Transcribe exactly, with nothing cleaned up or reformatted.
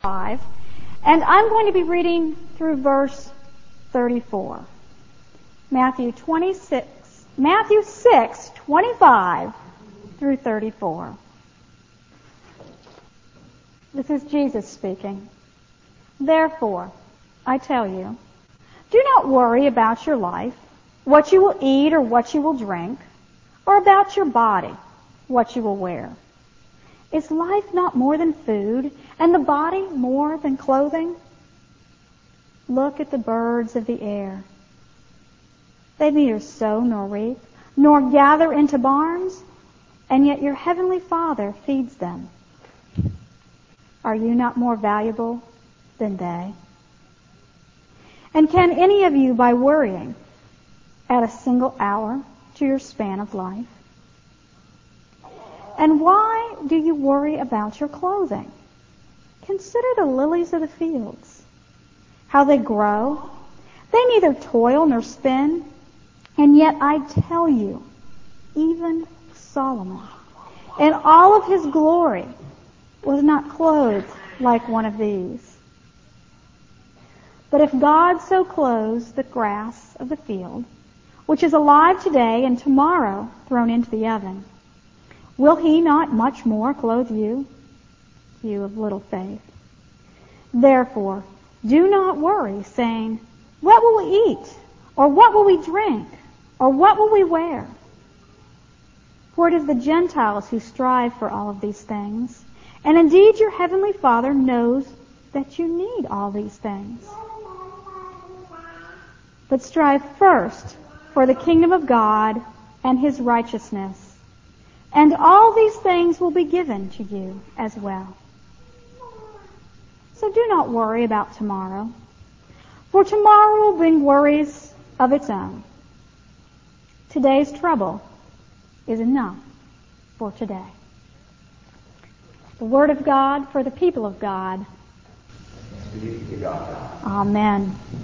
five, and I'm going to be reading through verse thirty-four. Matthew twenty-six, Matthew six, twenty-five through thirty-four. This is Jesus speaking. Therefore, I tell you, do not worry about your life, what you will eat or what you will drink, or about your body, what you will wear. Is life not more than food, and the body more than clothing? Look at the birds of the air. They neither sow nor reap, nor gather into barns, and yet your heavenly Father feeds them. Are you not more valuable than they? And can any of you, by worrying, add a single hour to your span of life? And why do you worry about your clothing? Consider the lilies of the fields, how they grow. They neither toil nor spin, and yet I tell you, even Solomon, in all of his glory, was not clothed like one of these. But if God so clothes the grass of the field, which is alive today and tomorrow thrown into the oven, will he not much more clothe you, you of little faith? Therefore, do not worry, saying, what will we eat? Or what will we drink? Or what will we wear? For it is the Gentiles who strive for all of these things. And indeed your heavenly Father knows that you need all these things. But strive first for the kingdom of God and his righteousness, and all these things will be given to you as well. So do not worry about tomorrow, for tomorrow will bring worries of its own. Today's trouble is enough for today. The word of God for the people of God. Amen.